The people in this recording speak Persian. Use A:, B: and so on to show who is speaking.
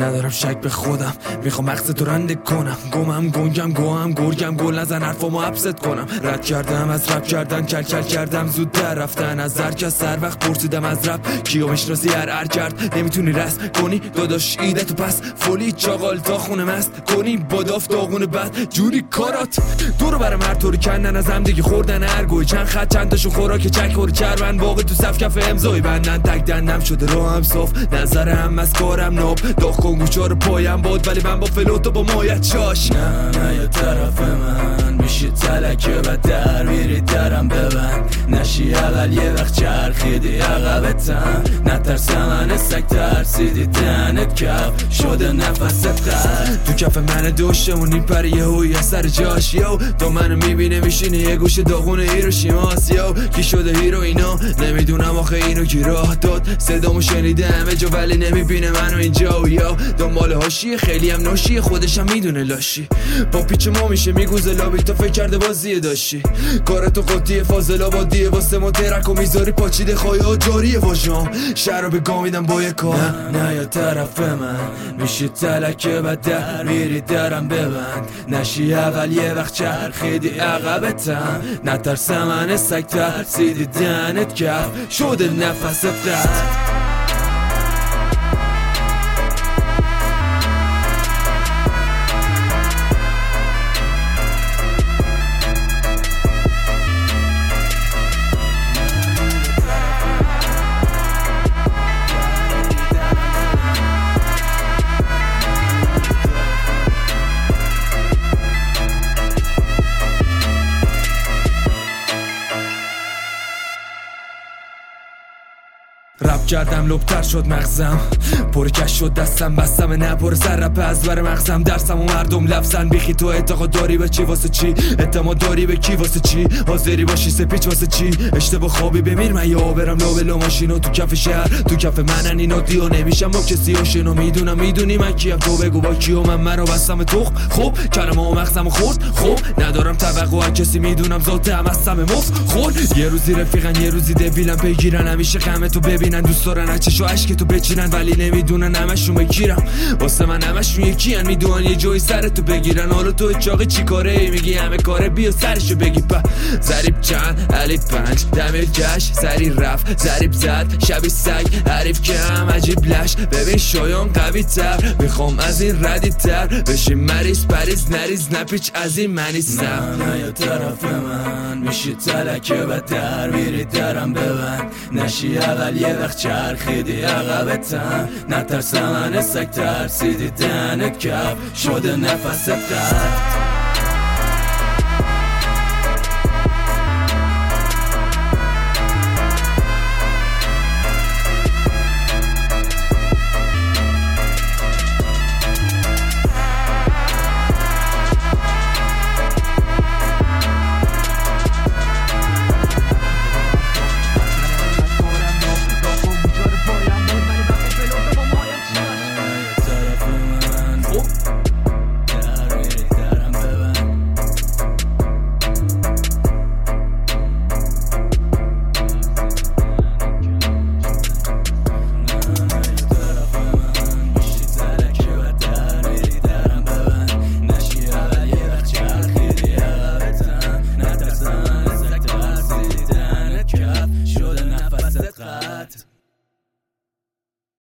A: ندارم شک به خودم، میخوام مغز تو رنده کنم. گمم گنگم گوهم گرگم گل نزن حرفامو حبست کنم. رد کردم از رپ کردن، کل کل کردم زودتر رفتن از درک. از سر وقت پرسیدم از رپ کیو میشناسی هر کرد. نمیتونی رسم کنی داداش ایده تو پس فولی چاقال تا خونه مست کنی با داف داغون بد جوری کارات دورو برم هر طوری کندن از هم دیگه خوردن ارگوی چند خط چند تاشو خوراک چک خوری چربن باقی تو صف کف امضای بندن تک دندم شده رو هم صاف نظر هم از کارم ناب داغ کن گوشا رو پایم باد ولی من با فلوتو با مایت چاش.
B: نه یا طرف من میشی تلکه و در میری درم ببند نشی اول یه وقت چرخیدی عقبتم نترسم من سگ ترسیدی دهنت کف شده نفست قد
A: تو کف من دوشمونی پر یه هوی از سر جاش یو تو منو میبینه میشینی یه گوش داغون هیروشیماس یو کی شده هیرو اینا نمیدونم آخه اینو کی راه داد صدامو شنیده همه جا ولی نمیبینه منو اینجا یو دنبال هاشی خیلی هم ناشی خودشم میدونه لاشی با پیچ ما میشه میگوزه لابی تو فکر کرده بازیه داشتی کارتو قطیه فاضل آبادیه واسه ما درک و میذاری پاچیده خواهی جاریه واشام شراب گامیدم با یه کار.
B: نه یا طرف من میشی تلکه و در میری درم ببند نشی اول یه وقت چرخیدی عقبتم نترسم من سگ ترسیدی دهنت کف شده نفست قد.
A: رپ کردم لبتر شد مغزم پرکش شد دستم بستم نه پر سر رپ از بر مغزم درسم و مردم لفظن بیخی تو اعتقاد داری به چی واسه چی اعتماد داری به کی واسه چی حاضری باشی سپیچ واسه چی اشتباه خوابی بمیر من یا برم لو ماشینو تو کف شهر تو کف منن اینا دیو نمیشم با کسی آشنا میدونی من کیم تو بگو با کیو من مرا بستم تو خب کلمه و مغزم خورد خب ندارم توقع از کسی میدونم ذاتم هستم مفت خورد یه روزی رفیقن یه روزی دبیلن پیگیرن همیشه غم تو ببینن دوست دارن چشو عشق تو بچینن ولی نمیدونن همشون بگیرم واسه من همشون یکیان میدونن یه جای سر تو بگیرن حالا تو چاقی چی کاره میگی همه کاره بیا سرشو بگی په ضریب چند علی 5 دمیر کش سری رفت ضریب زد شبی سگ حریف کم عجیب لش ببین شایان قوی تر میخوام از این ردی تر بشی مریض پریز نریز نپیچ از این منیستم.
B: نه یا طرف من میشی تلکه و در میری درم ببند نشی اول یه وقت چرخیدی عقبتم نترسم من سگ ترسیدی دهنت کف شده نفست قد.